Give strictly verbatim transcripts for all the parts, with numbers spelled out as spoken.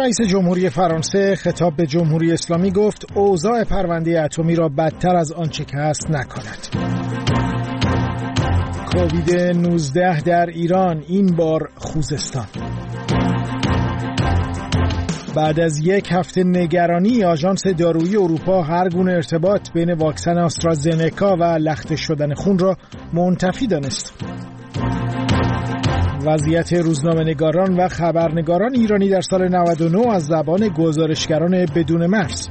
رئیس جمهوری فرانسه خطاب به جمهوری اسلامی گفت اوضاع پرونده اتمی را بدتر از آنچه که هست نکند. کووید نوزده در ایران، این بار خوزستان. بعد از یک هفته نگرانی، آژانس دارویی اروپا هر گونه ارتباط بین واکسن آسترازنکا و لخته شدن خون را منتفی دانست. وضعیت روزنامه‌نگاران و خبرنگاران ایرانی در سال نود و نه از زبان گزارشگران بدون مرز.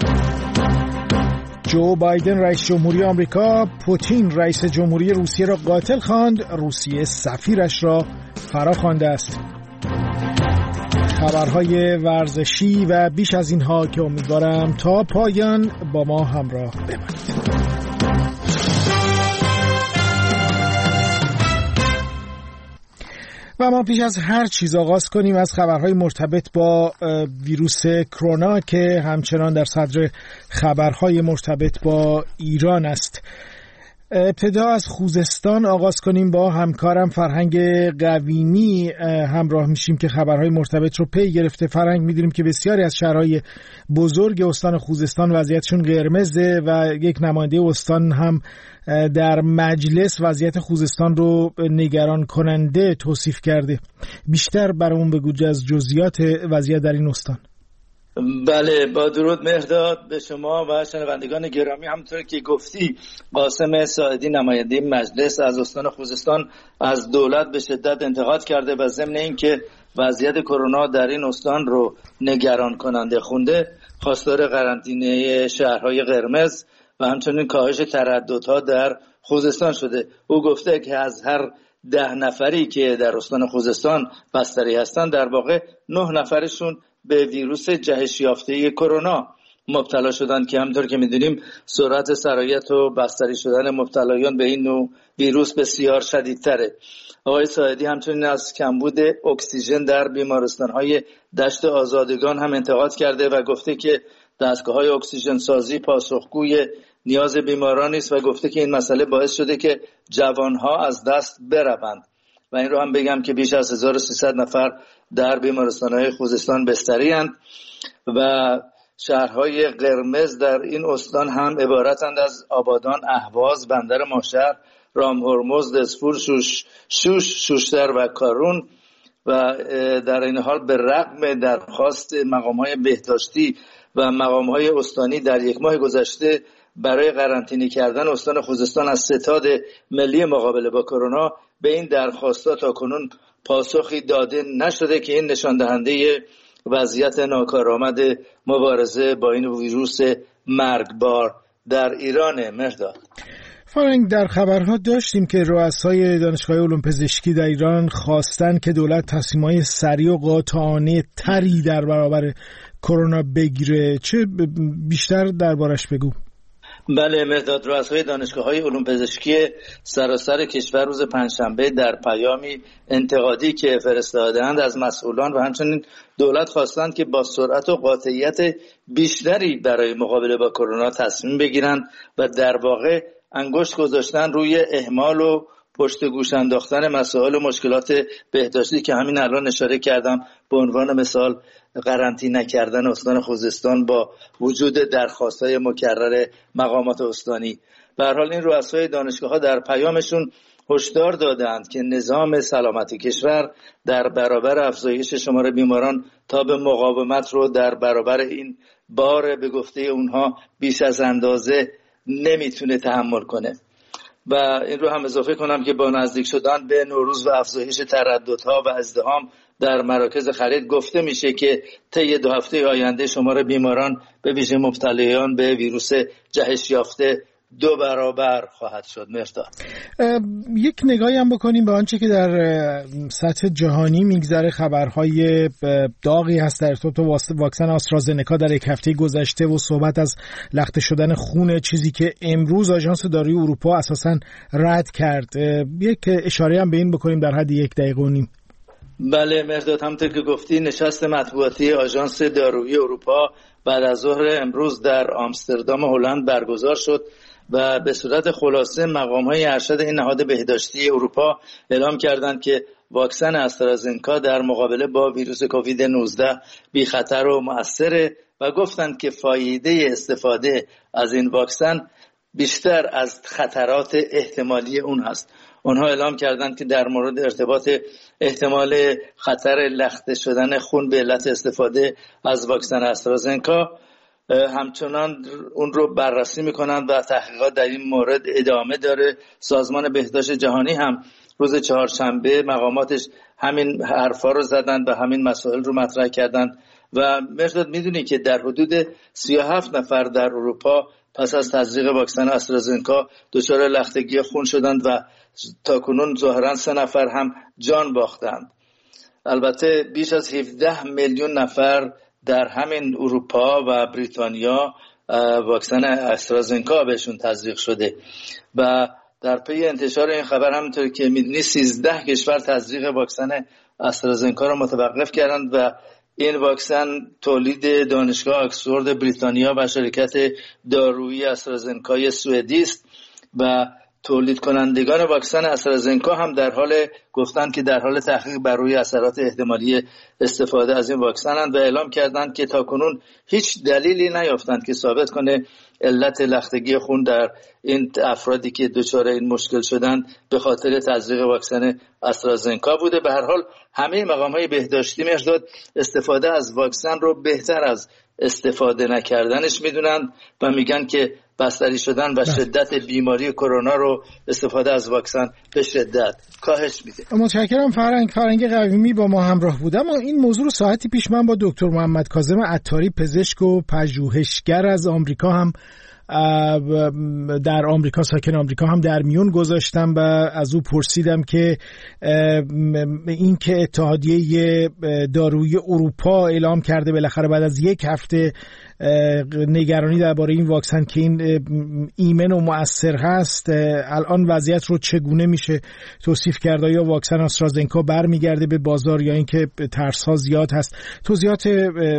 جو بایدن رئیس جمهوری آمریکا پوتین رئیس جمهوری روسیه را قاتل خواند، روسیه سفیرش را فرا خوانده است. خبرهای ورزشی و بیش از اینها که امیدوارم تا پایان با ما همراه بمانید. و ما پیش از هر چیز آغاز کنیم از خبرهای مرتبط با ویروس کرونا که همچنان در صدر خبرهای مرتبط با ایران است. ابتدا از خوزستان آغاز کنیم، با همکارم فرهنگ قوینی همراه میشیم که خبرهای مرتبط رو پی گرفته. فرهنگ، میدونیم که بسیاری از شهرهای بزرگ استان خوزستان وضعیتشون قرمزه و یک نماینده استان هم در مجلس وضعیت خوزستان رو نگران کننده توصیف کرده. بیشتر برامون بگو از جزئیات وضعیت در این استان. بله، با درود مهرداد به شما و شنوندگان گرامی. همونطور که گفتی، قاسم ساعدی نماینده مجلس از استان خوزستان از دولت به شدت انتقاد کرده و ضمن اینکه وضعیت کرونا در این استان رو نگران کننده خونده، خواستار قرنطینه شهرهای قرمز و همچنین کاهش ترددها در خوزستان شده. او گفته که از هر ده نفری که در استان خوزستان بستری هستند، در واقع نه نفرشون به ویروس جهش یافته کرونا مبتلا شدند که همونطور که می‌دونیم سرعت سرایت و بستری شدن مبتلایان به این نوع ویروس بسیار شدیدتره. آقای ساعدی همچنین از کمبود اکسیژن در بیمارستان‌های دشت آزادگان هم انتقاد کرده و گفته که دستگاه‌های اکسیژن سازی پاسخگوی نیاز بیماران است و گفته که این مسئله باعث شده که جوانها از دست بروند. و این رو هم بگم که بیش از هزار و سیصد نفر در بیمارستان‌های خوزستان بستری اند و شهرهای قرمز در این استان هم عبارتند از آبادان، اهواز، بندر ماهشهر، رامهرمز، دسفور، شوش، شوش، شوشتر و کارون. و در این حال به رغم درخواست مقام‌های بهداشتی و مقام‌های استانی در یک ماه گذشته برای قرنطینه کردن استان خوزستان از ستاد ملی مقابله با کرونا، به این درخواست‌ها تاکنون پاسخی داده نشده که این نشان دهنده وضعیت ناکارآمد مبارزه با این ویروس مرگبار در ایران. مهرداد، فرنگ، در خبرها داشتیم که رؤسای دانشگاه علوم پزشکی در ایران خواستن که دولت تصمیم‌های سریع و قاطعانه تری در برابر کرونا بگیره. چه بیشتر دربارش بگو؟ بله مهرداد، رؤسای دانشگاه‌های علوم پزشکی سراسر کشور روز پنجشنبه در پیامی انتقادی که فرستادند از مسئولان و همچنین دولت خواستند که با سرعت و قاطعیت بیشتری برای مقابله با کرونا تصمیم بگیرند و در واقع انگشت گذاشتن روی اهمال و پشت گوش انداختن مسائل و مشکلات بهداشتی که همین الان اشاره کردم، به عنوان مثال قرنطینه کردن استان خوزستان با وجود درخواست‌های مکرر مقامات استانی. به هر حال این رؤسای دانشگاه‌ها در پیامشون هشدار دادند که نظام سلامتی کشور در برابر افزایش شمار بیماران تا به مقاومت رو در برابر این بار به گفته اونها بیش از اندازه نمیتونه تحمل کنه. و این رو هم اضافه کنم که با نزدیک شدن به نوروز و افزایش ترددها و ازدحام در مراکز خرید گفته میشه که طی دو هفته آینده شمار بیماران به ویژه مبتلایان به ویروس جهش یافته دو برابر خواهد شد. مهرداد، یک نگاهی هم بکنیم به آنچه که در سطح جهانی میگذره. خبرهای داغی هست در ارتباط با واکسن آسترازنکا در یک هفته گذشته و صحبت از لخته شدن خون، چیزی که امروز آژانس دارویی اروپا اساساً رد کرد. یک اشاره هم به این بکنیم در حد یک دقیقه و نیم. بله مهرداد، همونطور که گفتی نشست مطبوعاتی آژانس دارویی اروپا بعد از ظهر امروز در آمستردام هلند برگزار شد و به صورت خلاصه مقام‌های ارشد این نهاد بهداشتی اروپا اعلام کردند که واکسن استرازنکا در مقابله با ویروس کووید نوزده بی خطر و مؤثره و گفتند که فایده استفاده از این واکسن بیشتر از خطرات احتمالی اون هست. اونها اعلام کردند که در مورد ارتباط احتمال خطر لخته شدن خون به علت استفاده از واکسن استرازنکا همچنان اون رو بررسی میکنند و تحقیقات در این مورد ادامه داره. سازمان بهداشت جهانی هم روز چهارشنبه مقاماتش همین حرفا رو زدند و همین مسائل رو مطرح کردند و مرداد میدونی که در حدود سی و هفت نفر در اروپا پس از تزریق واکسن استرازنکا دچار لختگی خون شدند و تاکنون ظاهرا سه نفر هم جان باختند. البته بیش از هفده میلیون نفر در همین اروپا و بریتانیا واکسن استرازنکا بهشون تزریق شده و در پی انتشار این خبر همونطور که میدونی سیزده کشور تزریق واکسن استرازنکا را متوقف کردند و این واکسن تولید دانشگاه آکسفورد بریتانیا و شرکت دارویی استرازنکای سوئدی است و تولید کنندگان واکسن استرازنکا هم در حال گفتند که در حال تحقیق بر روی اثرات احتمالی استفاده از این واکسنند و اعلام کردند که تاکنون هیچ دلیلی نیافتند که ثابت کنه علت لختگی خون در این افرادی که دچار این مشکل شدند به خاطر تزریق واکسن استرازنکا بوده. به هر حال همه مقام‌های بهداشتی مرداد استفاده از واکسن رو بهتر از استفاده نکردنش میدونن و میگن که بستری شدن و شدت بیماری کرونا رو استفاده از واکسن به شدت کاهش میده. متشکرم فرهنگ فرهنگ قویمی با ما همراه بود. اما این موضوع رو ساعتی پیش من با دکتر محمد کاظم عطاری پزشک و پژوهشگر از آمریکا هم در آمریکا ساکن آمریکا هم در میون گذاشتم و از او پرسیدم که این که اتحادیه دارویی اروپا اعلام کرده بالاخره بعد از یک هفته نگرانی درباره این واکسن که این ایمن و مؤثر هست، الان وضعیت رو چگونه میشه توصیف کرد؟ یا واکسن آسترازنکا برمیگرده به بازار یا اینکه ترس‌ها زیاد هست؟ توضیحات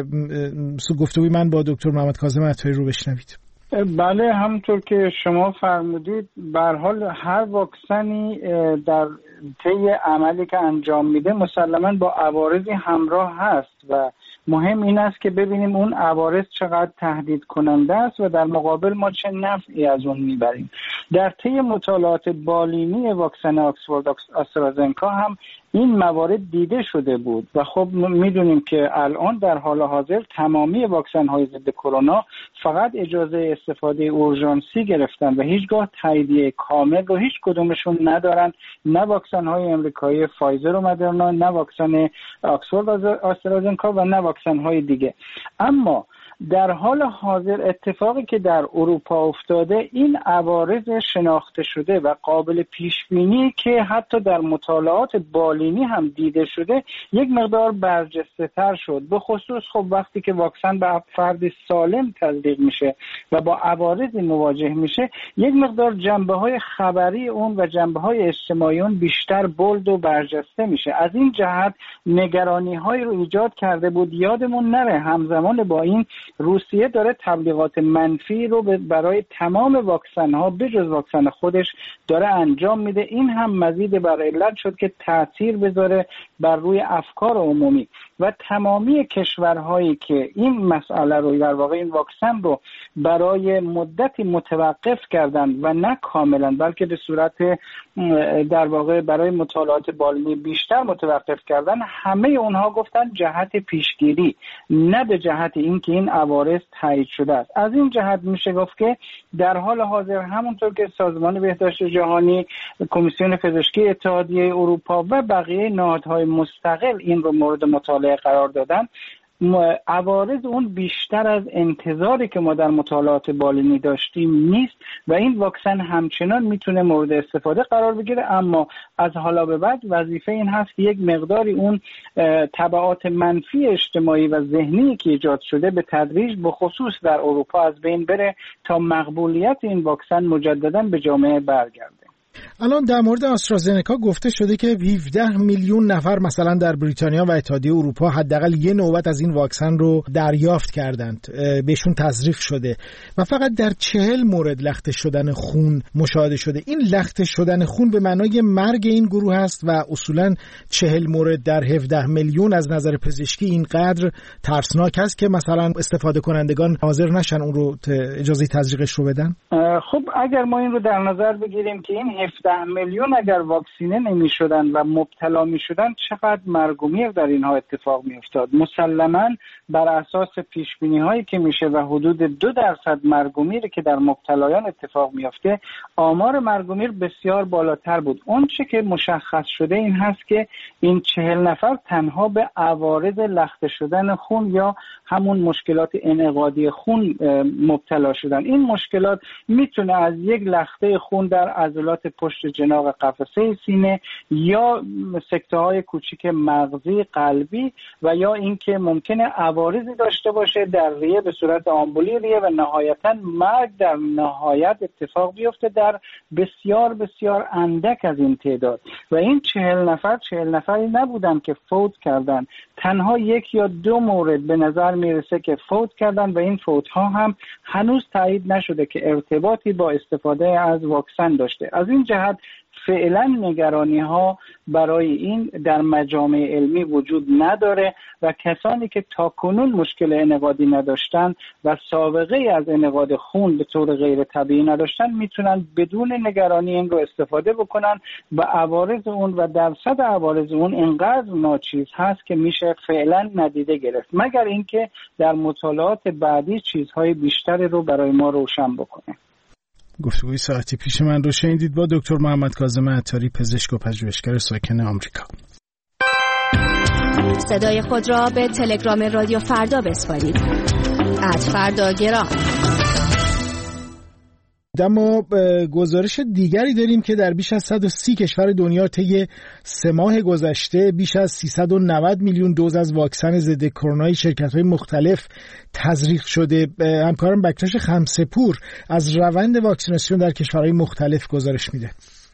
گفتگوی من با دکتر محمد کاظم عطاری رو بشنوید. بله، همونطور که شما فرمودید به هر حال هر واکسنی در طی عملی که انجام میده مسلماً با عوارضی همراه هست و مهم این است که ببینیم اون عوارض چقدر تهدید کننده است و در مقابل ما چه نفعی از اون میبریم. در طی مطالعات بالینی واکسن آکسفورد آسترازنکا هم این موارد دیده شده بود و خب میدونیم که الان در حال حاضر تمامی واکسن های ضد کرونا فقط اجازه استفاده اورژانسی گرفتن و هیچگاه تاییدیه کامل رو هیچ کدومشون ندارن، نه واکسن های امریکایی فایزر و مدرنا، نه واکسن آکسفورد آسترازنکا و نه واکسن های دیگه. اما در حال حاضر اتفاقی که در اروپا افتاده این عوارض شناخته شده و قابل پیش بینی که حتی در مطالعات بالینی هم دیده شده یک مقدار برجسته تر شد. به خصوص خب وقتی که واکسن به فرد سالم تزریق میشه و با عوارضی مواجه میشه یک مقدار جنبه های خبری اون و جنبه های اجتماعی اون بیشتر بولد و برجسته میشه. از این جهت نگرانی های رو ایجاد کرده بود. یادمون نره همزمان با این روسیه داره تبلیغات منفی رو برای تمام واکسن ها بجز واکسن خودش داره انجام میده. این هم مزید بر علت شد که تأثیر بذاره بر روی افکار عمومی و تمامی کشورهایی که این مسئله رو در واقع این واکسن رو برای مدتی متوقف کردن و نه کاملا بلکه به صورت در واقع برای مطالعات بالینی بیشتر متوقف کردن، همه اونها گفتن جهت پیشگیری نه به جهت اینکه این عوارض تایید شده است. از این جهت میشه گفت که در حال حاضر همونطور که سازمان بهداشت جهانی، کمیسیون پزشکی اتحادیه اروپا و بقیه نهادهای مستقل این رو مورد مطالعه قرار دادن، عوارض اون بیشتر از انتظاری که ما در مطالعات بالینی داشتیم نیست و این واکسن همچنان میتونه مورد استفاده قرار بگیره. اما از حالا به بعد وظیفه این هست که یک مقداری اون تبعات منفی اجتماعی و ذهنی که ایجاد شده به تدریج به خصوص در اروپا از بین بره تا مقبولیت این واکسن مجددا به جامعه برگرده. الان در مورد آسترازنکا گفته شده که هفده میلیون نفر مثلا در بریتانیا و اتحادیه اروپا حداقل یه نوبت از این واکسن رو دریافت کردند، بهشون تزریق شده و فقط در چهل مورد لخته شدن خون مشاهده شده. این لخته شدن خون به معنای مرگ این گروه است و اصولا چهل مورد در هفده میلیون از نظر پزشکی اینقدر ترسناک است که مثلا استفاده کنندگان حاضر نشن اون رو اجازه تزریقش رو بدن. خب اگر ما این رو در نظر بگیریم که این هفده میلیون اگر واکسینه نمی شدن و مبتلا می شدن چقدر مرگ و میر در اینها اتفاق می افتاد. مسلماً بر اساس پیش بینی هایی که میشه و حدود دو درصد مرگ و میر که در مبتلایان اتفاق می افته، آمار مرگ و میر بسیار بالاتر بود. اون چه که مشخص شده این هست که این چهل نفر تنها به عوارض لخته شدن خون یا همون مشکلات انعقادی خون مبتلا شدن. این مشکلات میتونه از یک لخته خون در عضلات پشت جناق قفسه سینه یا سکته های کوچیک مغزی قلبی و یا اینکه ممکنه عوارضی داشته باشه در ریه به صورت آمبولی ریه و نهایتا مرگ در نهایت اتفاق بیفته در بسیار بسیار اندک از این تعداد. و این چهل نفر چهل نفری نبودن که فوت کردن، تنها یک یا دو مورد به نظر میرسه که فوت کردن و این فوت ها هم هنوز تایید نشده که ارتباطی با استفاده از واکسن داشته. از این جهت فعلا نگرانی ها برای این در مجامع علمی وجود نداره و کسانی که تاکنون مشکل انعقادی نداشتن و سابقه از انعقاد خون به طور غیر طبیعی نداشتن میتونن بدون نگرانی این رو استفاده بکنن و عوارض اون و درصد عوارض اون اینقدر ناچیز هست که میشه فعلا ندیده گرفت، مگر اینکه در مطالعات بعدی چیزهای بیشتری رو برای ما روشن بکنه. گفتگوی ساعتی پیش من رو شنیدید با دکتر محمد کاظم عطاری، پزشک و پژوهشگر ساکن آمریکا. صدای خود را به تلگرام رادیو فردا بسپارید. ات فردا گرام. اما گزارش دیگری داریم که در بیش از صد و سی کشور دنیا طی سه ماه گذشته بیش از سیصد و نود میلیون دوز از واکسن ضد کرونا شرکت‌های مختلف تزریق شده. همکارم بکتاش خمسه‌پور از روند واکسیناسیون در کشورهای مختلف گزارش میده.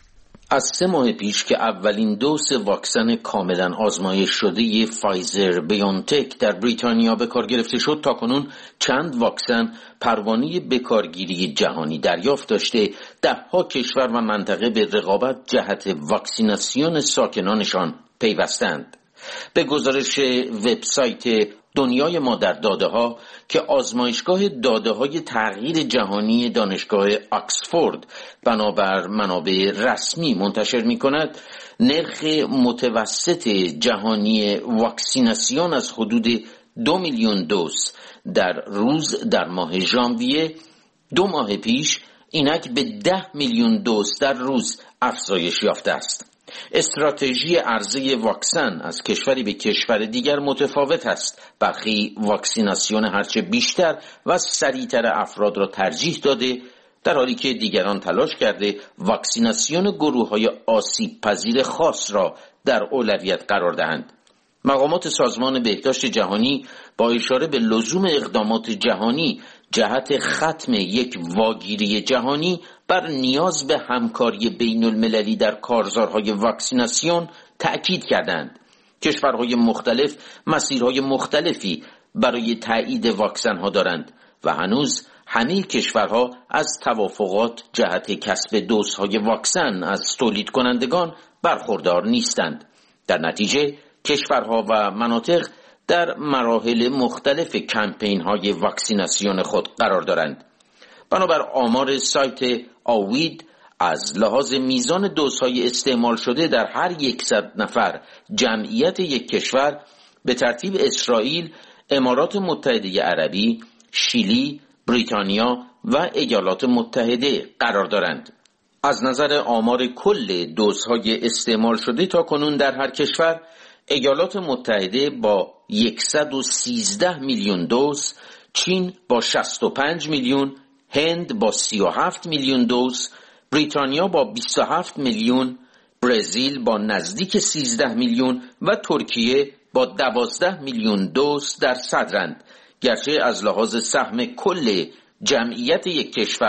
از سه ماه پیش که اولین دوز واکسن کاملا آزمایش شده فایزر بیونتک در بریتانیا به کار گرفته شد، تاکنون چند واکسن پروانه بکارگیری جهانی دریافت داشته، دهها کشور و منطقه به رقابت جهت واکسیناسیون ساکنانشان پیوستند. به گزارش وبسایت دنیای ما در داده ها که آزمایشگاه داده های تغییر جهانی دانشگاه آکسفورد بنابر منابع رسمی منتشر می کند، نرخ متوسط جهانی واکسیناسیون از حدود دو میلیون دوز در روز در ماه ژانویه دو ماه پیش اینک به ده میلیون دوز در روز افزایش یافته است. استراتژی عرضه واکسن از کشوری به کشور دیگر متفاوت است. برخی واکسیناسیون هرچه بیشتر و سریعتر افراد را ترجیح داده، در حالی که دیگران تلاش کرده واکسیناسیون گروه‌های آسیب پذیر خاص را در اولویت قرار دهند. مقامات سازمان بهداشت جهانی با اشاره به لزوم اقدامات جهانی جهت ختم یک واگیری جهانی بر نیاز به همکاری بین المللی در کارزارهای واکسیناسیون تأکید کردند. کشورهای مختلف مسیرهای مختلفی برای تایید واکسن ها دارند و هنوز همه کشورها از توافقات جهت کسب دوزهای واکسن از تولید کنندگان برخوردار نیستند. در نتیجه کشورها و مناطق در مراحل مختلف کمپین های واکسیناسیون خود قرار دارند. بنابر آمار سایت آوید، از لحاظ میزان دوزهای استعمال شده در هر یکصد نفر جمعیت یک کشور به ترتیب اسرائیل، امارات متحده عربی، شیلی، بریتانیا و ایالات متحده قرار دارند. از نظر آمار کل دوزهای استعمال شده تا کنون در هر کشور، ایالات متحده با صد و سیزده میلیون دوز، چین با شصت و پنج میلیون، هند با سی و هفت میلیون دوز، بریتانیا با بیست و هفت میلیون، برزیل با نزدیک سیزده میلیون و ترکیه با دوازده میلیون دوز در صدرند. گرچه از لحاظ سهم کل جمعیت یک کشور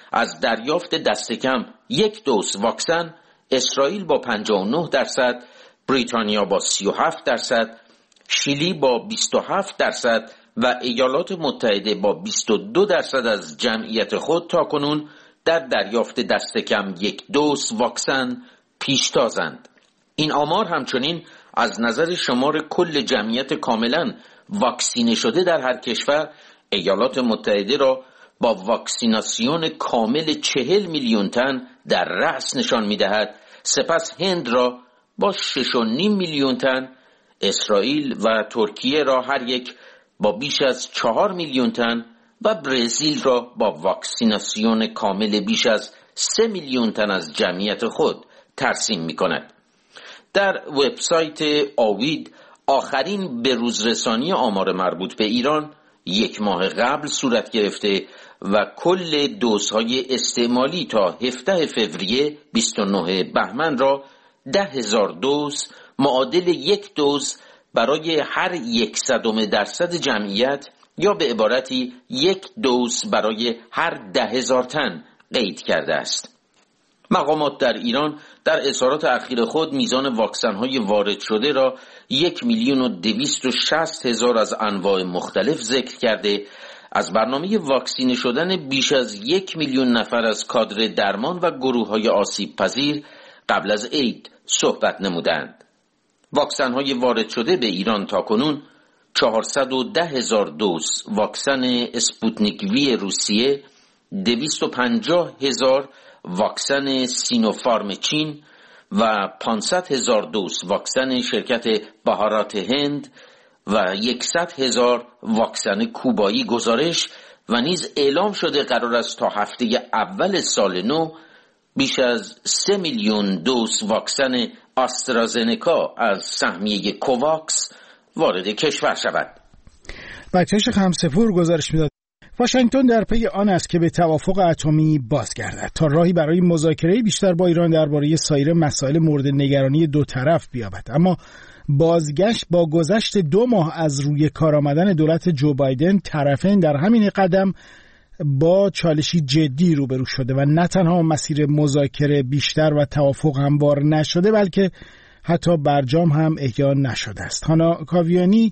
از دریافت دست کم یک دوز واکسن، اسرائیل با پنجاه و نه درصد، بریتانیا با سی و هفت درصد، شیلی با بیست و هفت درصد و ایالات متحده با بیست و دو درصد از جمعیت خود تاکنون در دریافت دست کم یک دوز واکسن پیشتازند. این آمار همچنین از نظر شمار کل جمعیت کاملا واکسینه شده در هر کشور ایالات متحده را با واکسیناسیون کامل چهل میلیون تن در رأس نشان می‌دهد. سپس هند را با شش و نیم میلیون تن، اسرائیل و ترکیه را هر یک با بیش از چهار میلیون تن و برزیل را با واکسیناسیون کامل بیش از سه میلیون تن از جمعیت خود ترسیم می‌کند. در وبسایت آوید آخرین بروزرسانی آمار مربوط به ایران یک ماه قبل صورت گرفته و کل دوزهای استعمالی تا هفدهم فوریه بیست و نهم بهمن را ده هزار دوز معادل یک دوز برای هر یکصدم درصد جمعیت یا به عبارتی یک دوز برای هر ده هزار تن قید کرده است. مقامات در ایران در اظهارات اخیر خود میزان واکسن‌های وارد شده را یک میلیون و دویست و شصت هزار از انواع مختلف ذکر کرده، از برنامه واکسینه شدن بیش از یک میلیون نفر از کادر درمان و گروه‌های آسیب پذیر قبل از عید صحبت نمودند. واکسن‌های وارد شده به ایران تاکنون چهارصد و ده هزار دوز واکسن اسپوتنیک وی روسیه، دویست و پنجاه هزار واکسن سینوفارم چین و پانصد هزار دوز واکسن شرکت بهارات هند و صد هزار واکسن کوبایی گزارش و نیز اعلام شده قرار است تا هفته اول سال نو بیش از سه میلیون دوز واکسن آسترازنکا از سهمیه کوواکس وارد کشور شود. بچه‌ش همسفور گزارش میداد واشنگتن در پی آن است که به توافق اتمی بازگردد تا راهی برای مذاکره بیشتر با ایران درباره سایر مسائل مورد نگرانی دو طرف بیابد. اما بازگشت با گذشت دو ماه از روی کار آمدن دولت جو بایدن، طرفین در همین قدم با چالشی جدی روبرو شده و نه تنها مسیر مذاکره بیشتر و توافق هموار نشده بلکه حتی برجام هم احیا نشده است. هانا کاویانی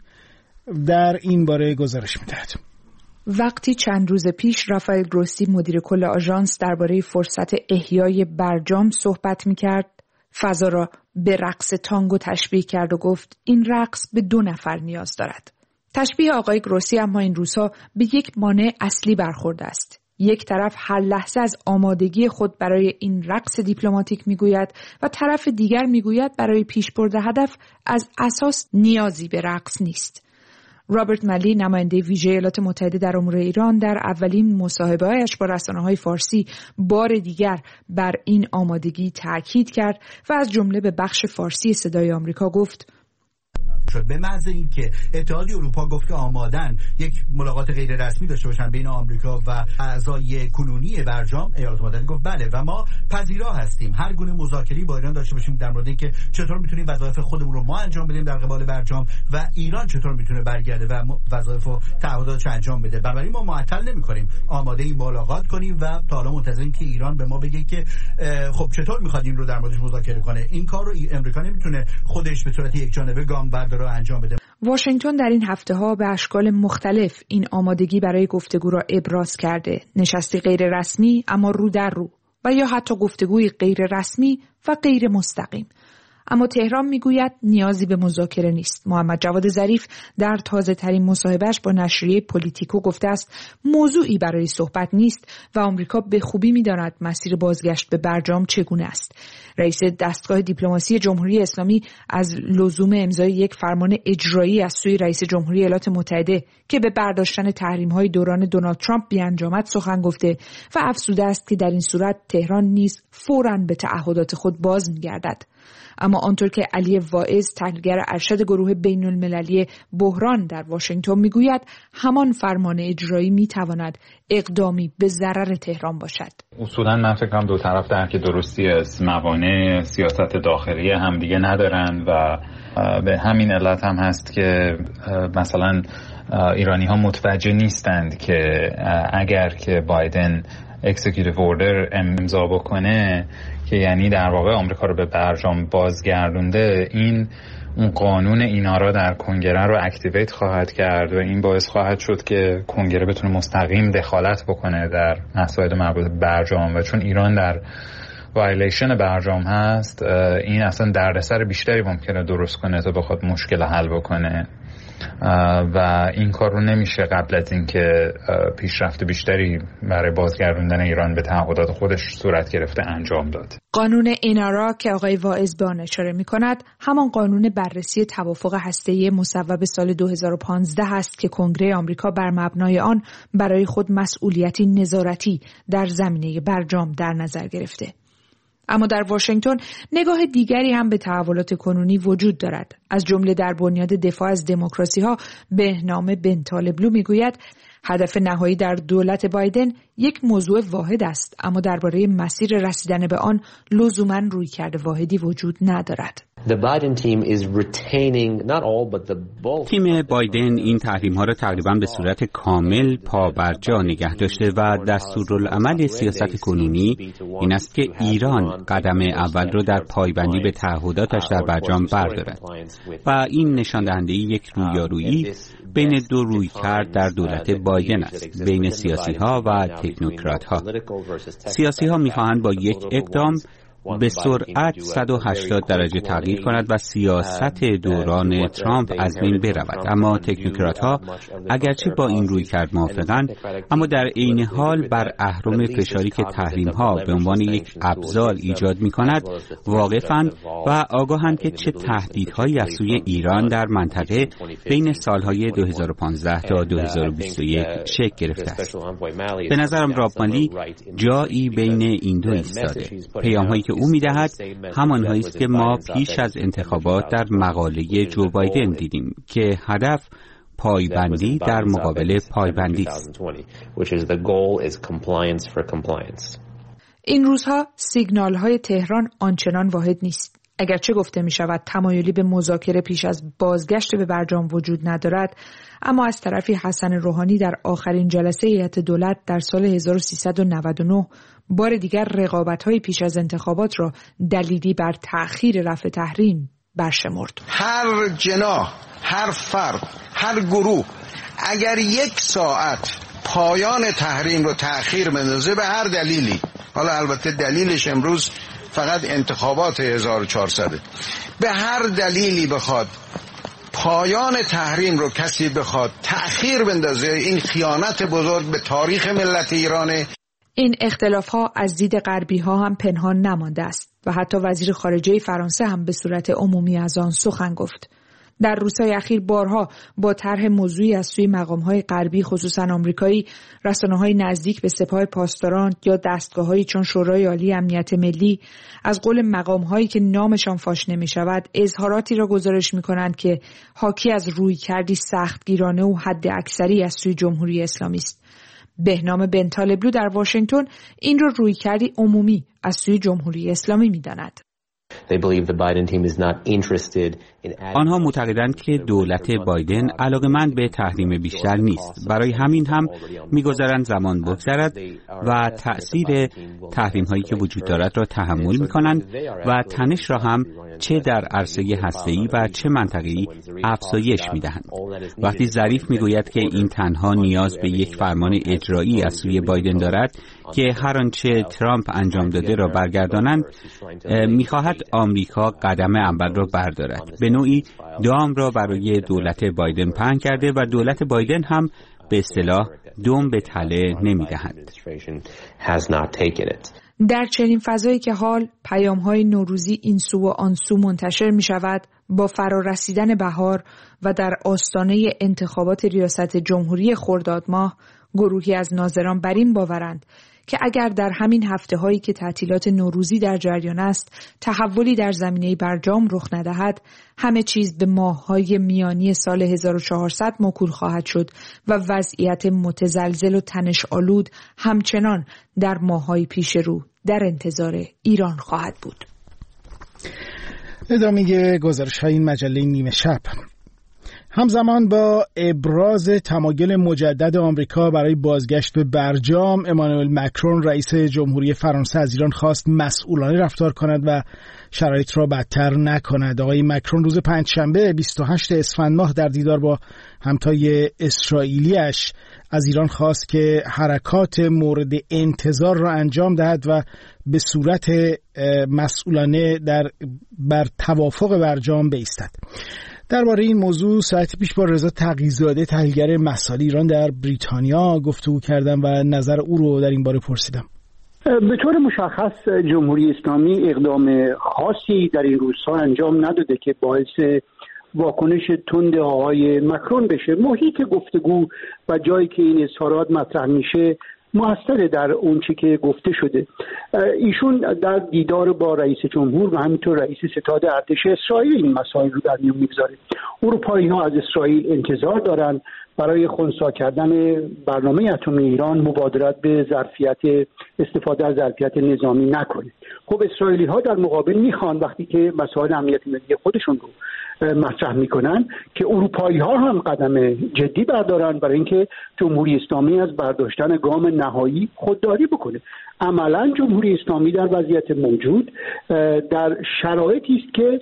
در این باره گزارش می‌دهد. وقتی چند روز پیش رافائل گروسی مدیر کل آژانس درباره فرصت احیای برجام صحبت می‌کرد، فضا را به رقص تانگو تشبیه کرد و گفت این رقص به دو نفر نیاز دارد. تشبیه آقای گروسی اما این روزها به یک مانع اصلی برخورده است. یک طرف هر لحظه از آمادگی خود برای این رقص دیپلماتیک میگوید و طرف دیگر میگوید برای پیشبرد هدف از اساس نیازی به رقص نیست. رابرت ملی نماینده ویژه ایالات متحده در امور ایران در اولین مصاحبه‌هایش با رسانه‌های فارسی بار دیگر بر این آمادگی تاکید کرد و از جمله به بخش فارسی صدای آمریکا گفت شد به محض اینکه اتحادیه اروپا گفت که آمادن یک ملاقات غیر رسمی داشته باشن بین آمریکا و اعضای کنونی برجام، ایالات متحده گفت بله و ما پذیرا هستیم هر گونه مذاکره با ایران داشته باشیم در مورد اینکه چطور میتونیم وظایف خودمون رو ما انجام بدیم در قبال برجام و ایران چطور میتونه برگرده و وظایف و تعهداتش انجام بده. بنابراین ما معطل نمی‌کنیم، آماده این ملاقات کنیم و تا حالا منتظریم که ایران به ما بگه که خب چطور میخواد این رو در موردش مذاکره کنه. این کار رو امریکا نمیتونه خودش به صورت یک جانبه گام برداره رو انجام بده. واشنگتن در این هفته‌ها به اشکال مختلف این آمادگی برای گفتگو را ابراز کرده. نشستی غیر رسمی اما رو در رو و یا حتی گفتگوی غیر رسمی و غیر مستقیم. اما تهران میگوید نیازی به مذاکره نیست. محمد جواد ظریف در تازه ترین مصاحبهش با نشریه پولیتیکو گفته است موضوعی برای صحبت نیست و آمریکا به خوبی می‌داند مسیر بازگشت به برجام چگونه است. رئیس دستگاه دیپلماسی جمهوری اسلامی از لزوم امضای یک فرمان اجرایی از سوی رئیس جمهوری ایالات متحده که به برداشتن تحریم‌های دوران دونالد ترامپ بیانجامد سخن گفته و افزوده است که در این صورت تهران نیز فوراً به تعهدات خود باز می‌گردد. اما آنطور که علی واعظ تحلیلگر ارشد گروه بین المللی بحران در واشنگتن میگوید همان فرمان اجرایی میتواند اقدامی به ضرر تهران باشد. اصولا من فکر کنم دو طرف درک درستی از موانع سیاست داخلی همدیگه ندارن و به همین علت هم هست که مثلا ایرانی ها متوجه نیستند که اگر که بایدن اکزیکیوتیو اوردر امضا بکنه که یعنی در واقع آمریکا رو به برجام بازگردونده، این اون قانون اینا را در کنگره رو اکتیویت خواهد کرد و این باعث خواهد شد که کنگره بتونه مستقیم دخالت بکنه در مسائل مربوط به برجام و چون ایران در وایلیشن برجام هست، این اصلا دردسر بیشتری ممکنه درست کنه تا بخواد مشکل حل بکنه و این کار رو نمیشه قبل از اینکه پیشرفت بیشتری برای بازگردوندن ایران به تعهدات خودش صورت گرفته انجام داد. قانون اینارا که آقای واعظ به آن اشاره می‌کند همان قانون بررسی توافق هسته‌ای مصوب سال دو هزار و پانزده است که کنگره آمریکا بر مبنای آن برای خود مسئولیتی نظارتی در زمینه برجام در نظر گرفته. اما در واشنگتن نگاه دیگری هم به تحولات کنونی وجود دارد. از جمله در بنیاد دفاع از دموکراسی‌ها به نام بن طالبلو میگوید هدف نهایی در دولت بایدن یک موضوع واحد است، اما درباره مسیر رسیدن به آن لزوماً رویکرد واحدی وجود ندارد. تیم بایدن این تحریم‌ها را تقریباً به صورت کامل پابرجا نگه داشته و دستورالعمل سیاست کنونی این است که ایران قدم اول را در پایبندی به تعهداتش در برجام بردارد و این نشان دهنده یک رویارویی بین دو رویکرد در دولت بایدن است، بین سیاسی‌ها و تکنوکرات‌ها. سیاسی‌ها می‌خواهند با یک اقدام به سرعت صد و هشتاد درجه تغییر کند و سیاست دوران ترامپ از بین برود، اما تکنوکرات‌ها اگرچه با این رویکرد موافقند، اما در عین حال بر اهرم فشاری که تحریم‌ها به عنوان یک ابزار ایجاد می‌کند واقفند و آگاهند که چه تهدیدهایی از سوی ایران در منطقه بین سالهای دو هزار و پانزده تا دو هزار و بیست و یک شکل گرفته است. به نظرم راب مالی جایی بین این دو ایستاده. پیام‌هایی که او می‌دهد همان‌هایی است که ما پیش از انتخابات در مقاله جو بایدن دیدیم که هدف پایبندی در مقابل پایبندی است. این روزها سیگنال‌های تهران آنچنان واحد نیست. اگرچه گفته می شود تمایلی به مذاکره پیش از بازگشت به برجام وجود ندارد، اما از طرفی حسن روحانی در آخرین جلسه هیئت دولت در سال هزار و سیصد و نود و نه بار دیگر رقابت‌های پیش از انتخابات را دلیلی بر تأخیر رفع تحریم برشمرد. هر جناح، هر فرد، هر گروه اگر یک ساعت پایان تحریم رو تأخیر بندازه به هر دلیلی، حالا البته دلیلش امروز فقط انتخابات هزار و چهارصد، به هر دلیلی بخواد پایان تحریم رو کسی بخواد تأخیر بندازه، این خیانت بزرگ به تاریخ ملت ایرانه. این اختلاف‌ها از دید غربی‌ها هم پنهان نمانده است و حتی وزیر خارجه فرانسه هم به صورت عمومی از آن سخن گفت. در روزهای اخیر بارها با طرح موضوعی از سوی مقام‌های غربی خصوصاً آمریکایی، رسانه‌های نزدیک به سپاه پاسداران یا دستگاه‌هایی چون شورای عالی امنیت ملی از قول مقام‌هایی که نامشان فاش نمی‌شود اظهاراتی را گزارش می‌کنند که حاکی از رویکردی سختگیرانه و حد اکثری از سوی جمهوری اسلامی است. بهنام بن طالبلو در واشنگتن این را رویکردی عمومی از سوی جمهوری اسلامی می‌داند. آنها معتقدند که دولت بایدن علاقه‌مند به تحریم بیشتر نیست. برای همین هم می‌گذارند زمان بگذرد و تأثیر تحریم‌هایی که وجود دارد را تحمل می‌کنند و تنش را هم چه در عرصه هسته‌ای و چه منطقه‌ای افزایش می‌دهند. وقتی ظریف می‌گوید که این تنها نیاز به یک فرمان اجرایی از سوی بایدن دارد که هر آنچه ترامپ انجام داده را برگردانند، می‌خواهد آمریکا قدم اول را بردارد. به نوعی دام را برای دولت بایدن پهن کرده و دولت بایدن هم به اصطلاح دم به تله نمی‌دهند. در چنین فضایی که حال پیام‌های نوروزی این سو و آن سو منتشر می‌شود، با فرارسیدن بهار و در آستانه انتخابات ریاست جمهوری خرداد ماه، گروهی از ناظران بر این باورند که اگر در همین هفته‌هایی که تعطیلات نوروزی در جریان است تحولی در زمینه برجام رخ ندهد، همه چیز به ماه‌های میانی سال هزار و چهارصد موکول خواهد شد و وضعیت متزلزل و تنش‌آلود همچنان در ماه‌های پیش رو در انتظار ایران خواهد بود. ادامه گزارش‌های این مجله نیمه شب. همزمان با ابراز تمایل مجدد آمریکا برای بازگشت به برجام، امانوئل مکرون رئیس جمهوری فرانسه از ایران خواست مسئولانه رفتار کند و شرایط را بدتر نکند. آقای مکرون روز پنجشنبه بیست و هشتم اسفند ماه در دیدار با همتای اسرائیلیش از ایران خواست که حرکات مورد انتظار را انجام دهد و به صورت مسئولانه در بر توافق برجام بایستد. درباره این موضوع ساعتی پیش با رضا تقی‌زاده تحلیلگر مسائل ایران در بریتانیا گفتگو کردم و نظر او رو در این باره پرسیدم. به طور مشخص جمهوری اسلامی اقدام خاصی در این روزها انجام نداده که باعث واکنش تند آقای مکرون بشه. محیط گفتگو و جایی که این اظهارات مطرح میشه موثر در اون چی که گفته شده. ایشون در دیدار با رئیس جمهور و همینطور رئیس ستاد ارتش اسرائیل این مسائل رو در میون میگذاره. اروپایی‌ها از اسرائیل انتظار دارن برای خنثی کردن برنامه اتمی ایران مبادرت به ظرفیت استفاده از ظرفیت نظامی نکنه. خب اسرائیلی‌ها در مقابل میخوان وقتی که مسائل امنیت ملی خودشون رو مطرح میکنن که اروپایی‌ها هم قدم جدی بردارن برای اینکه جمهوری اسلامی از برداشتن گام نهایی خودداری بکنه. عملاً جمهوری اسلامی در وضعیت موجود در شرایطی است که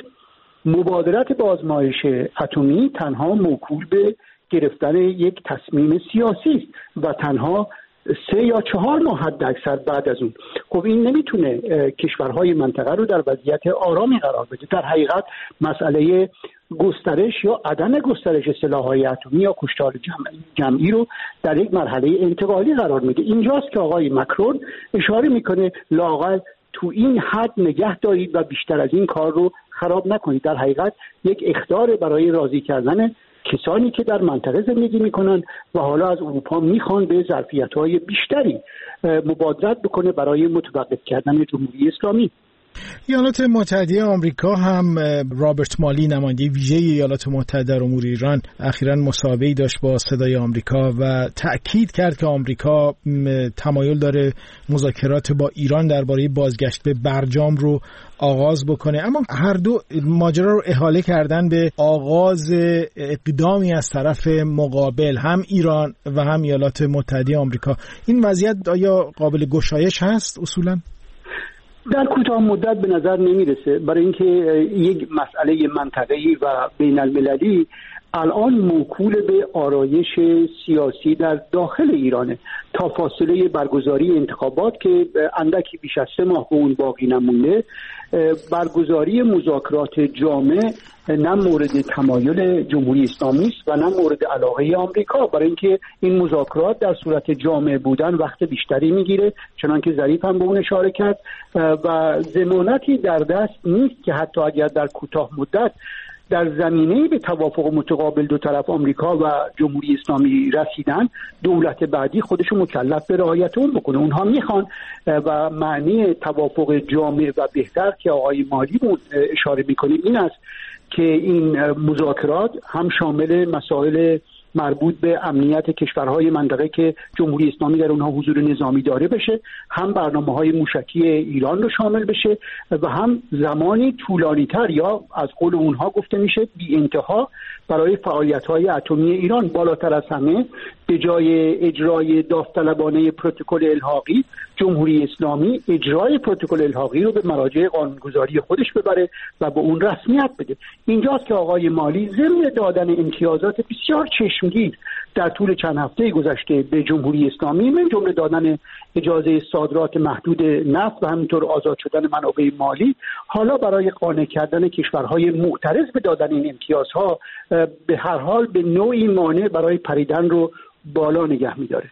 مبادرت به آزمایش اتمی تنها موکول به گرفتن یک تصمیم سیاسی است و تنها سه یا چهار ماه حد اکثر بعد از اون. خب این نمیتونه کشورهای منطقه رو در وضعیت آرامی قرار بده. در حقیقت مسئله گسترش یا عدم گسترش سلاح‌های اتمی یا کشتار جمعی, جمعی رو در یک مرحله انتقالی قرار میده. اینجاست که آقای مکرون اشاره میکنه لااقل تو این حد نگه دارید و بیشتر از این کار رو خراب نکنید. در حقیقت یک اخطار برای راضی کردن کسانی که در منطقه زندگی میکنن و حالا از اروپا میخوان به ظرفیت‌های بیشتری مبادرت بکنه برای متوقف کردن جمهوری اسلامی. ایالات متحده آمریکا هم رابرت مالی نماینده ویژه ایالات متحده در امور ایران اخیراً مصاحبه‌ای داشت با صدای آمریکا و تأکید کرد که آمریکا تمایل داره مذاکرات با ایران درباره بازگشت به برجام رو آغاز بکنه، اما هر دو ماجرا رو احاله کردن به آغاز اقدامی از طرف مقابل، هم ایران و هم ایالات متحده آمریکا. این وضعیت آیا قابل گشایش هست اصولاً؟ در کوتاه مدت به نظر نمیرسه، برای اینکه یک مسئله منطقه‌ای و بین المللی الان موکول به آرایش سیاسی در داخل ایرانه تا فاصله برگزاری انتخابات که اندکی بیش از سه ماه به اون باقی نمونده. برگزاری مذاکرات جامع نه مورد تمایل جمهوری اسلامی است و نه مورد علاقه آمریکا، برای اینکه این مذاکرات در صورت جامع بودن وقت بیشتری میگیره، چنانکه ظریف هم به اون اشاره کرد و ضمانتی در دست نیست که حتی اگر در کوتاه مدت در زمینه به توافق متقابل دو طرف آمریکا و جمهوری اسلامی رسیدن، دولت بعدی خودشو مکلف به رعایت اون بکنه. اونها میخوان و معنی توافق جامع و بهتر که آقای مالی بود اشاره میکنه این است که این مذاکرات هم شامل مسائل مربوط به امنیت کشورهای منطقه که جمهوری اسلامی در اونها حضور نظامی داره بشه، هم برنامه‌های موشکی ایران رو شامل بشه و هم زمانی طولانی‌تر یا از قول اونها گفته میشه بی انتها برای فعالیت‌های اتمی ایران. بالاتر از همه به جای اجرای داوطلبانه پروتکل الحاقی، جمهوری اسلامی اجرای پروتکل الحاقی رو به مراجع قانونگذاری خودش ببره و به اون رسمیت بده. اینجاست که آقای مالی ضمن دادن امتیازات بسیار چشمگیر در طول چند هفته گذشته به جمهوری اسلامی، من جمله دادن اجازه صادرات محدود نفت و همینطور آزاد شدن منابع مالی، حالا برای قانع کردن کشورهای معترض به دادن این امتیازها به هر حال به نوعی مانع برای پریدن رو بالا نگه می‌داره.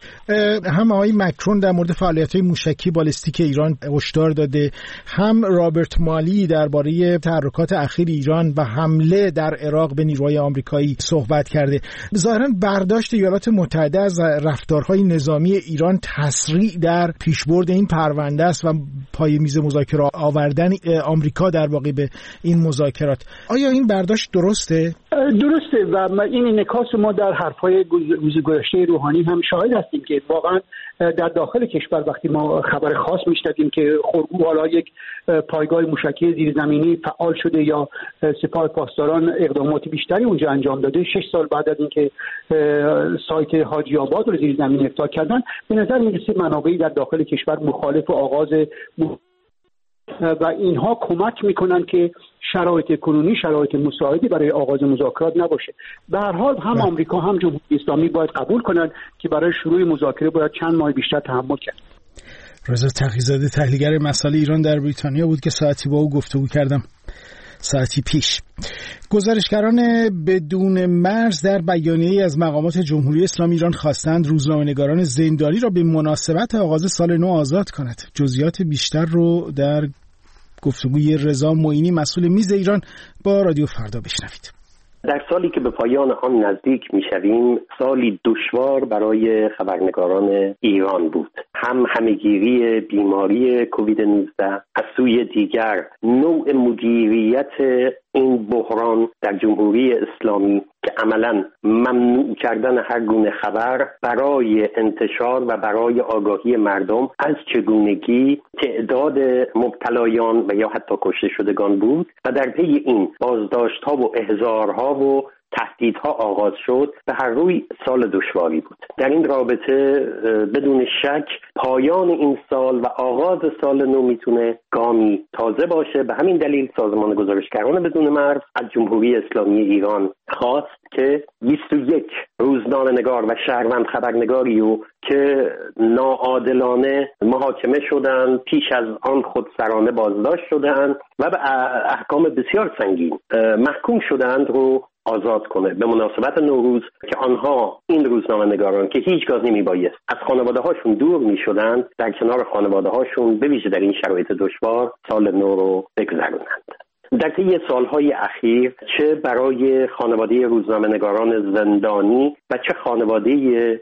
هم آقای مکرون در مورد فعالیت‌های موشکی بالستیک ایران هشدار داده، هم رابرت مالی درباره تحرکات اخیر ایران و حمله در عراق به نیروهای آمریکایی صحبت کرده. ظاهراً برداشت ایالات متحده از رفتارهای نظامی ایران تسریع در پیشبرد این پرونده است و پای میز مذاکره آوردن آمریکا در واقع به این مذاکرات. آیا این برداشت درسته؟ درسته و این انعکاس ما در حرف‌های روز گذشته روحانی هم شاهد است. هستیم که واقعا در داخل کشور وقتی ما خبر خاص میشنویم که خرگو حالا یک پایگاه موشکی زیرزمینی فعال شده یا سپاه پاسداران اقدامات بیشتری اونجا انجام داده، شش سال بعد از اینکه سایت حاجی آباد رو زیرزمینی افتتاح کردن، به نظر میرسه منابعی در داخل کشور مخالف و آغاز و اینها کمک میکنن که شرایط کنونی شرایط مساعدی برای آغاز مذاکرات نباشه. به هر حال هم آمریکا هم جمهوری اسلامی باید قبول کنن که برای شروع مذاکره باید چند ماه بیشتر تحمل کرد. رضا تقی‌زاده تحلیلگر مسائل ایران در بریتانیا بود که ساعتی با او گفتگو کردم، ساعتی پیش. گزارشگران بدون مرز در بیانیه‌ای از مقامات جمهوری اسلامی ایران خواستند روزنامه‌نگاران زندانی را به مناسبت آغاز سال نو آزاد کند. جزئیات بیشتر رو در گفتگوی رضا معینی مسئول میز ایران با رادیو فردا بشنوید. در سالی که به پایان آن نزدیک می‌شویم، سالی دشوار برای خبرنگاران ایران بود. هم همه‌گیری بیماری کووید نوزده، از سوی دیگر نوع مدیریت این بحران در جمهوری اسلامی که عملاً ممنوع کردن هر گونه خبر برای انتشار و برای آگاهی مردم از چگونگی تعداد مبتلایان و یا حتی کشته شدگان بود و در پی این بازداشت‌ها و احضارها و تهدیدها آغاز شد. به هر روی سال دشواری بود. در این رابطه بدون شک پایان این سال و آغاز سال نو میتونه گامی تازه باشه. به همین دلیل سازمان گزارشگران بدون مرز از جمهوری اسلامی ایران خواست که بیست و یک روزنامه‌نگار و شهروند خبرنگاری رو که ناعادلانه محاکمه شدند، پیش از آن خودسرانه بازداشت شدند و به احکام بسیار سنگین محکوم شدند رو آزاد کنه به مناسبت نوروز که آنها این روزنامه‌نگاران که هیچگاه نمیبایست از خانواده هاشون دور میشدند در کنار خانواده هاشون به ویژه در این شرایط دشوار سال نو رو بگذرونند. در طی سالهای اخیر چه برای خانواده روزنامه‌نگاران زندانی و چه خانواده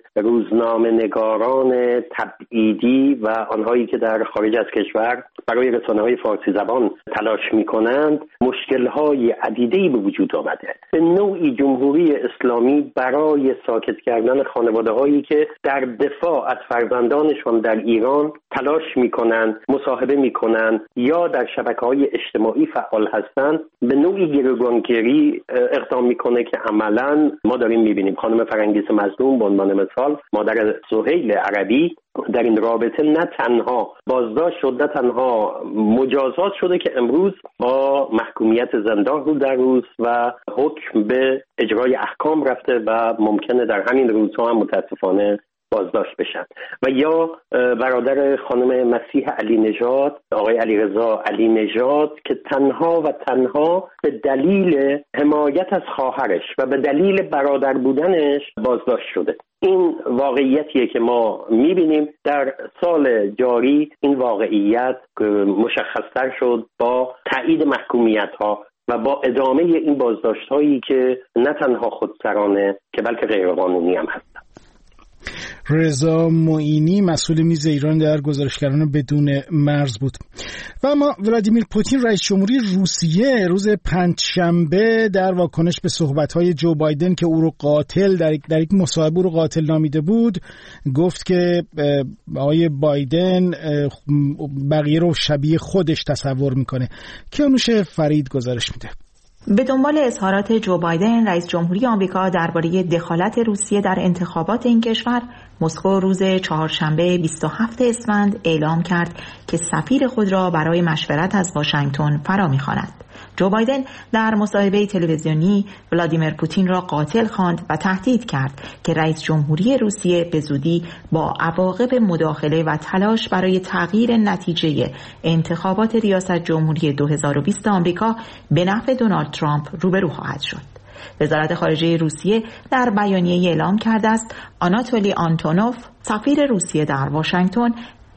روزنامه‌نگاران تبعیدی و آنهایی که در خارج از کشور برای رسانه‌های فارسی زبان تلاش می‌کنند، مشکل‌های عدیده‌ای به وجود آمده. به نوعی جمهوری اسلامی برای ساکت کردن خانواده‌هایی که در دفاع از فرزندانشان در ایران تلاش می‌کنند، مصاحبه می‌کنند یا در شبکه‌های اجتماعی فعال هستند، به نوعی گروگانگیری اقدام میکنه که عملاً ما داریم میبینیم. خانم فرنگیس مظلوم به عنوان مثال، مادر سهیل عربی، در این رابطه نه تنها بازداشت شد، نه تنها مجازات شده که امروز با محکومیت زندان رو در روز و حکم به اجرای احکام رفته و ممکنه در همین روزها هم متاسفانه بازداشت بشن. و یا برادر خانم مسیح علی نژاد، آقای علیرضا علی نژاد، که تنها و تنها به دلیل حمایت از خواهرش و به دلیل برادر بودنش بازداشت شده. این واقعیتیه که ما میبینیم. در سال جاری این واقعیت مشخصتر شد با تایید محکومیت ها و با ادامه این بازداشت هایی که نه تنها خودسرانه که بلکه غیرقانونی هم هست. رضا معینی مسئول میز ایران در گزارشگران بدون مرز بود. و اما ولادیمیر پوتین رئیس جمهوری روسیه روز پنجشنبه در واکنش به صحبت‌های جو بایدن که او رو قاتل در یک, در یک مصاحبه او رو قاتل نامیده بود، گفت که آقای بایدن بقیه رو شبیه خودش تصور میکنه. کیانوش فرید گزارش میده. به دنبال اظهارات جو بایدن رئیس جمهوری آمریکا درباره دخالت روسیه در انتخابات این کشور، مسکو روز چهارشنبه بیست و هفتم اسفند اعلام کرد که سفیر خود را برای مشورت از واشنگتن فرا می‌خواند. جو بایدن در مصاحبه تلویزیونی ولادیمیر پوتین را قاتل خواند و تهدید کرد که رئیس جمهوری روسیه به زودی با عواقب مداخله و تلاش برای تغییر نتیجه انتخابات ریاست جمهوری دو هزار و بیست آمریکا به نفع دونالد ترامپ روبرو خواهد شد. وزارت خارجه روسیه در بیانیه اعلام کرده است آناتولی آنتونوف، سفیر روسیه در واشنگتن،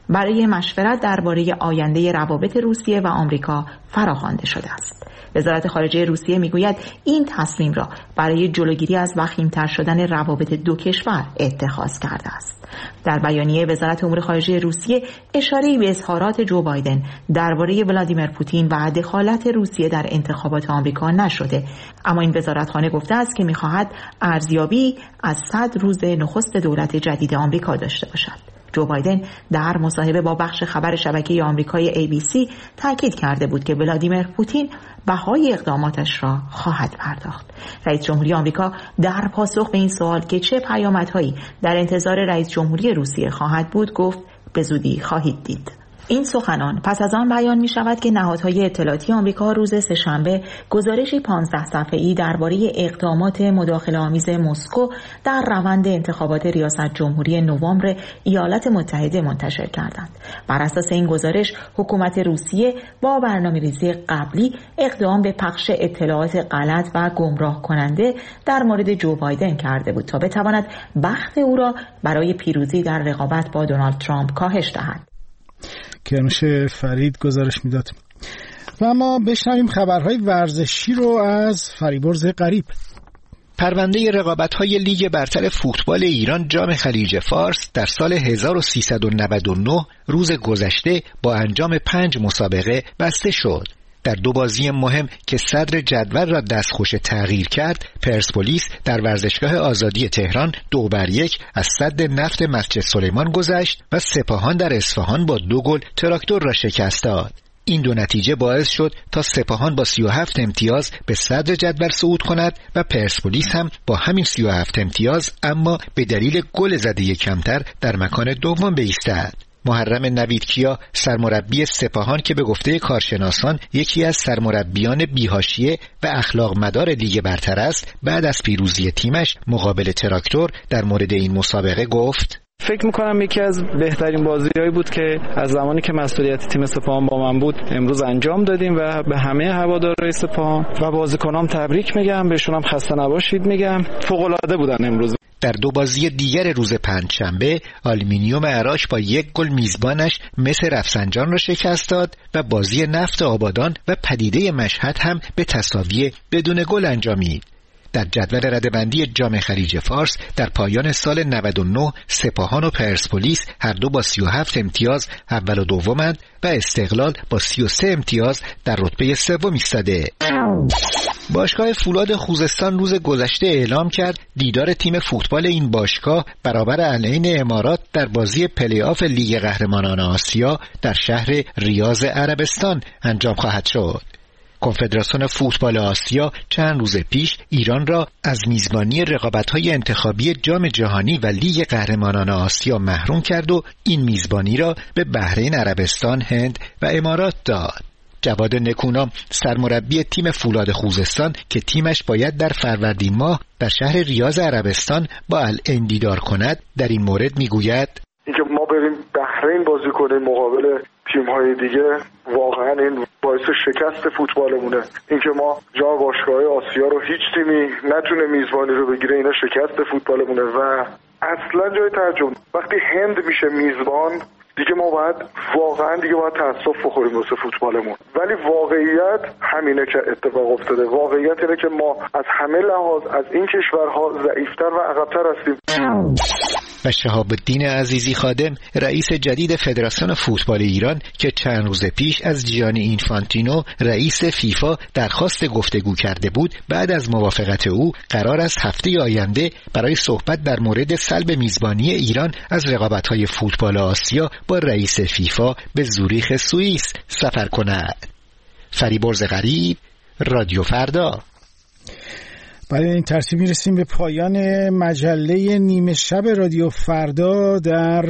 برای مشورت درباره آینده روابط روسیه و آمریکا فراخوانده شده است. وزارت خارجه روسیه میگوید این تصمیم را برای جلوگیری از وخیم‌تر شدن روابط دو کشور اتخاذ کرده است. در بیانیه وزارت امور خارجه روسیه اشاره‌ای به اظهارات جو بایدن درباره ولادیمیر پوتین و دخالت روسیه در انتخابات آمریکا نشده، اما این وزارتخانه گفته است که می‌خواهد ارزیابی از صد روز نخست دولت جدید آمریکا داشته باشد. جو بایدن در مصاحبه با بخش خبر شبکه آمریکای ای بی سی تاکید کرده بود که ولادیمیر پوتین بهای اقداماتش را خواهد پرداخت. رئیس جمهوری آمریکا در پاسخ به این سوال که چه پیامدهایی در انتظار رئیس جمهوری روسیه خواهد بود گفت به زودی خواهید دید. این سخنان پس از آن بیان می شود که نهادهای اطلاعاتی آمریکا روز سه‌شنبه گزارشی پانزده صفحه‌ای درباره اقدامات مداخله‌آمیز مسکو در روند انتخابات ریاست جمهوری نوامبر ایالات متحده منتشر کردند. بر اساس این گزارش حکومت روسیه با برنامه‌ریزی قبلی اقدام به پخش اطلاعات غلط و گمراه کننده در مورد جو بایدن کرده بود تا بتواند بخت او را برای پیروزی در رقابت با دونالد ترامپ کاهش دهد. کرمش فرید گزارش میداد. و ما بشنویم خبرهای ورزشی رو از فریبرز غریب. پرونده رقابت‌های لیگ برتر فوتبال ایران جام خلیج فارس در سال هزار و سیصد و نود و نه روز گذشته با انجام پنج مسابقه بسته شد. در دو بازی مهم که صدر جدول را دستخوش تغییر کرد، پرسپولیس در ورزشگاه آزادی تهران دو بر یک از سد نفت مسجد سلیمان گذشت و سپاهان در اصفهان با دو گل تراکتور را شکست داد. این دو نتیجه باعث شد تا سپاهان با سی و هفت امتیاز به صدر جدول صعود کند و پرسپولیس هم با همین سی و هفت امتیاز اما به دلیل گل زده کمتر در مکان دوم بایستد. محرم نویدکیا سرمربی سپاهان که به گفته کارشناسان یکی از سرمربیان بی‌حاشیه و اخلاق مدار لیگ برتر است، بعد از پیروزی تیمش مقابل تراکتور در مورد این مسابقه گفت: فکر میکنم یکی از بهترین بازی‌هایی بود که از زمانی که مسئولیت تیم سپاهان با من بود امروز انجام دادیم و به همه هوادارهای سپاهان و بازیکنام تبریک میگم، بهشون هم خسته نباشید میگم. فوق‌العاده بودن امروز. در دو بازی دیگر روز پنجشنبه آلومینیوم عراش با یک گل میزبانش مس رفسنجان را شکست داد و بازی نفت آبادان و پدیده مشهد هم به تساوی بدون گل انجامید. در جدول رده‌بندی جام خلیج فارس در پایان سال نود و نه سپاهان و پرسپولیس هر دو با سی و هفت امتیاز اول و دومند و استقلال با سی و سه امتیاز در رتبه سوم ایستاده. باشگاه فولاد خوزستان روز گذشته اعلام کرد دیدار تیم فوتبال این باشگاه برابر العین امارات در بازی پلی آف لیگ قهرمانان آسیا در شهر ریاض عربستان انجام خواهد شد. کنفدراسیون فوتبال آسیا چند روز پیش ایران را از میزبانی رقابت‌های انتخابی جام جهانی و لیگ قهرمانان آسیا محروم کرد و این میزبانی را به بحرین، عربستان، هند و امارات داد. جواد نکونام سرمربی تیم فولاد خوزستان که تیمش باید در فروردین ماه در شهر ریاض عربستان با العین دیدار کند در این مورد میگوید: اینکه ما بریم بحرین بازی کنیم مقابل تیم‌های دیگه واقعا این باعث شکست فوتبالمونه. اینکه ما جا باشگاه‌های آسیا رو هیچ تیمی نتونه میزبانی رو بگیره، اینا شکست فوتبالمونه و اصلا جای تعجب. وقتی هند میشه میزبان دیگه ما باید واقعا دیگه باید تأسف بخوریم واسه فوتبالمون. ولی واقعیت همینه که اتفاق افتاده. واقعیت اینه که ما از همه لحاظ از این کشورها ضعیفتر و عقب‌تر هستیم. و شهاب الدین عزیزی خادم رئیس جدید فدراسیون فوتبال ایران که چند روز پیش از جیانی اینفانتینو رئیس فیفا درخواست گفتگو کرده بود، بعد از موافقت او قرار است هفته آینده برای صحبت در مورد سلب میزبانی ایران از رقابت‌های فوتبال آسیا با رئیس فیفا به زوریخ سوئیس سفر کند. فریبرز غریب، رادیو فردا. برای این ترتیب میرسیم به پایان مجله نیمه شب رادیو فردا در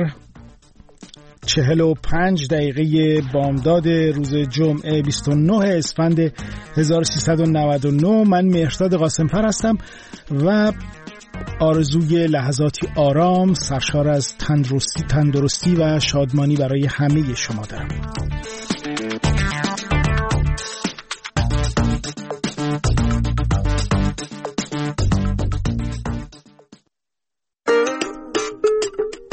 چهل و پنج دقیقه بامداد روز جمعه بیست و نه اسفند هزار و سیصد و نود و نه. من مهرداد قاسم‌فر هستم و آرزوی لحظاتی آرام سرشار از تندرستی تندرستی و شادمانی برای همه شما دارم.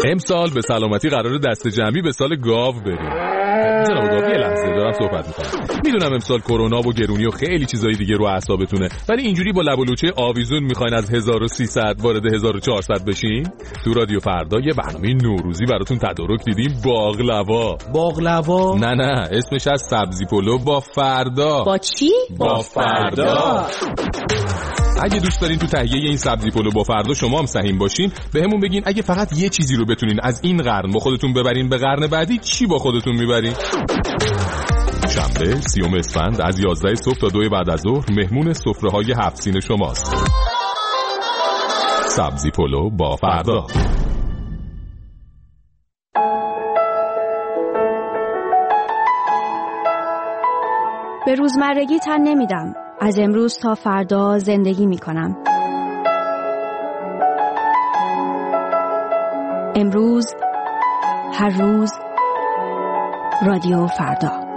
امسال به سلامتی قرار دست جمعی به سال گاو بریم. جناب گاو یه لحظه دارم صحبت میکنم. میدونم امسال کرونا و گرونی و خیلی چیزای دیگه رو اعصابتونه، ولی اینجوری با لب و لوچه آویزون میخواین از هزار و سیصد وارد هزار و چهارصد بشین؟ تو رادیو فردا یه برنامه نوروزی براتون تدارک دیدیم، باقلوا. باقلوا؟ نه نه، اسمش از سبزی پلو با فردا. با چی؟ با فردا. اگه دوست دارین تو تهیه این سبزی پلو با فردا شما هم سهیم باشین، بهمون بگین اگه فقط یه چیزی رو بتونین از این قرن با خودتون ببرین به قرن بعدی، چی با خودتون میبرین؟ شنبه سیوم اسفند از یازده صبح تا دو بعد از ظهر مهمون سفره‌های هفت سین شماست. سبزی پلو با فردا. به روزمرگی تن نمیدم. از امروز تا فردا زندگی میکنم. امروز، هر روز، رادیو فردا.